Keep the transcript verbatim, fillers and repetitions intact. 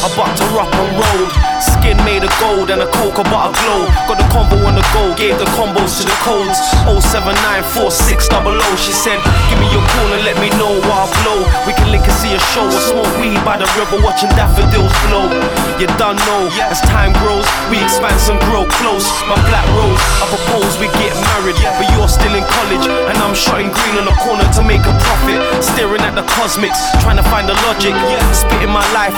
a butter up and rolled. Skin made of gold and a cocoa butter glow. Got the combo on the go, gave the combos to the codes. oh seven nine four six double oh. She said, give me your call and let me know what I blow. We can link and see a show or smoke weed by the river watching daffodils blow. You done know, as time grows, we expand and grow close. My black rose, I propose we get married, but you're still in college and I'm shotting green on the corner to make a profit. Staring at the cosmics, trying to find the logic, spitting my life